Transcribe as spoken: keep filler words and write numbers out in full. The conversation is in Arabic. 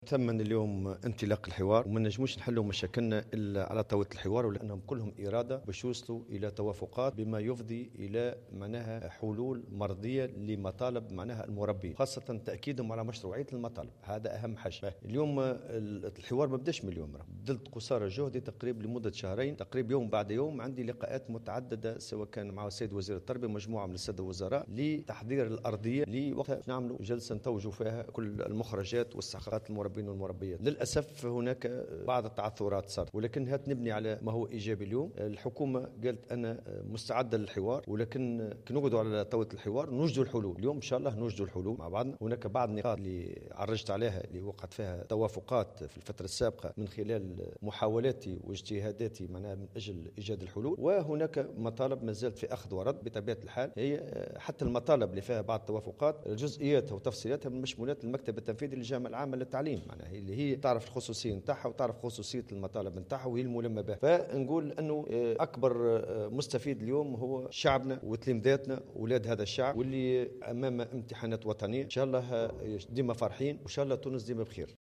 ثمن اليوم انطلاق الحوار وما نجموش نحلوا مشاكلنا الا على طاوله الحوار، ولانهم كلهم اراده باش يوصلوا الى توافقات بما يفضي الى معناها حلول مرضيه لمطالب معناها المربين، خاصه تاكيدهم على مشروعيه المطالب. هذا اهم حاجه. اليوم الحوار ما بداش من اليوم، بذلت قصارى جهدي تقريبا لمده شهرين، تقريبا يوم بعد يوم عندي لقاءات متعدده، سواء كان مع السيد وزير التربيه ومجموعه من الساده الوزراء لتحضير الارضيه لوقت نعملوا جلسه نتوجوا فيها كل المخرجات واستحقاقات المربين والمربيات. للاسف هناك بعض التعثرات صارت، ولكنها تنبني على ما هو ايجابي. اليوم الحكومه قالت انا مستعده للحوار، ولكن نقعدوا على طاوله الحوار نوجدوا الحلول. اليوم ان شاء الله نوجدوا الحلول مع بعضنا. هناك بعض النقاط اللي عرجت عليها اللي وقعت فيها توافقات في الفتره السابقه من خلال محاولاتي واجتهاداتي معناها من اجل ايجاد الحلول، وهناك مطالب ما زالت في اخذ ورد بطبيعه الحال. هي حتى المطالب اللي فيها بعض التوافقات جزئياتها وتفصيلاتها من مشمولات المكتب التنفيذي للجامعه العامه للتعليم، معناها اللي هي تعرف الخصوصيه نتاعها وتعرف خصوصيه المطالب نتاعها وهي الملمه بها. فنقول انه اكبر مستفيد اليوم هو شعبنا وتلامذاتنا اولاد هذا الشعب، واللي امام امتحانات وطنيه ان شاء الله ديما فرحين، وان شاء الله تونس ديما بخير.